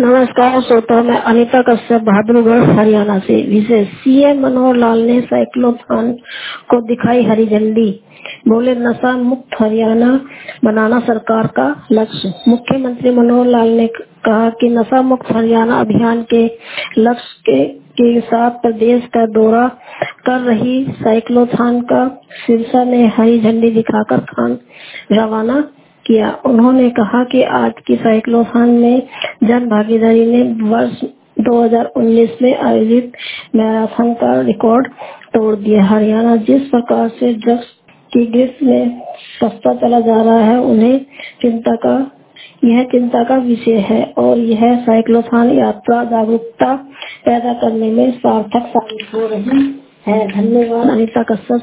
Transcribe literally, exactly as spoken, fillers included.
नमस्कार श्रोता, मैं अनीता कश्यप बहादुरगढ़ हरियाणा से। विशेष सीएम मनोहर लाल ने साइक्लोथॉन को दिखाई हरी झंडी, बोले नशा मुक्त हरियाणा बनाना सरकार का लक्ष्य। मुख्यमंत्री मनोहर लाल ने कहा कि नशा मुक्त हरियाणा अभियान के लक्ष्य के, के साथ प्रदेश का दौरा कर रही साइक्लोथॉन का सिरसा में हरी झंडी दिखाकर खान रवाना किया। उन्होंने कहा कि आज की साइक्लोथॉन में जन भागीदारी ने वर्ष दो हज़ार उन्नीस में आयोजित मैराथन का रिकॉर्ड तोड़ दिया। हरियाणा जिस प्रकार से ड्रग्स की गिरफ्त में सस्ता चला जा रहा है, उन्हें चिंता का यह चिंता का विषय है और यह साइक्लोथॉन यात्रा जागरूकता पैदा करने में सार्थक साबित हो रही है। धन्यवाद। अनीता कश्यप।